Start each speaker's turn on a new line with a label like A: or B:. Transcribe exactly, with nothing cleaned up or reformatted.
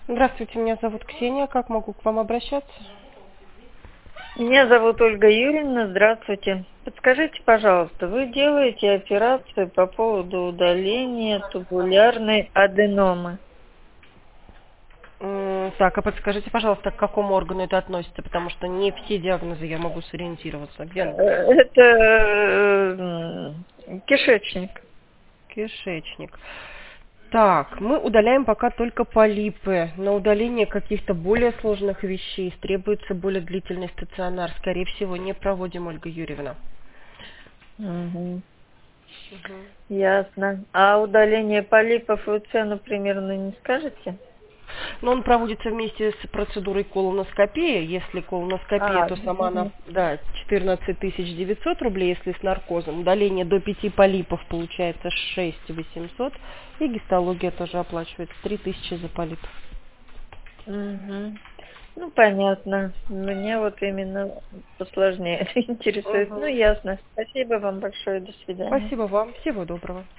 A: Здравствуйте, меня зовут Ксения. Как могу к вам обращаться?
B: Меня зовут Ольга Юрьевна. Здравствуйте. Подскажите, пожалуйста, вы делаете операцию по поводу удаления тубулярной аденомы?
A: М, Так, а подскажите, пожалуйста, к какому органу это относится, потому что не все диагнозы я могу сориентироваться. Где
B: Э,
A: она?
B: Это э, м, кишечник.
A: Кишечник. Так, мы удаляем пока только полипы. На удаление каких-то более сложных вещей требуется более длительный стационар. Скорее всего, не проводим, Ольга Юрьевна.
B: Мгм.
A: Мгм.
B: Ясно. А удаление полипов вы цену примерно не скажете?
A: Но он проводится вместе с процедурой колоноскопии. Если колоноскопия,
B: А,
A: то сама она,
B: мгм.
A: да, четырнадцать тысяч девятьсот рублей, если с наркозом. Удаление до пяти полипов получается шесть тысяч восемьсот. И гистология тоже оплачивается три тысячи за полип.
B: Мгм. Ну, понятно. Мне вот именно посложнее это интересует. Ну,
A: Мгм.
B: ясно. Спасибо вам большое. До свидания.
A: Спасибо вам. Всего доброго.